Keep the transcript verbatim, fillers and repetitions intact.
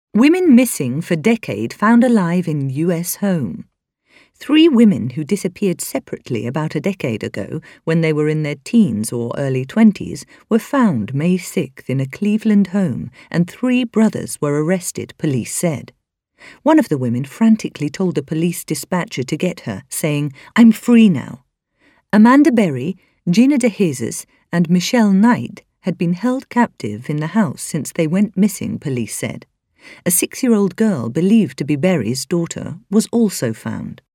Women missing for decade found alive in U S home. Three women who disappeared separately about a decade ago when they were in their teens or early twenties were found May sixth in a Cleveland home, and three brothers were arrested, police said. One of the women frantically told the police dispatcher to get her, saying, "I'm free now." Amanda Berry, Gina DeJesus and Michelle Knight had been held captive in the house since they went missing, police said. A six-year-old girl believed to be Berry's daughter was also found.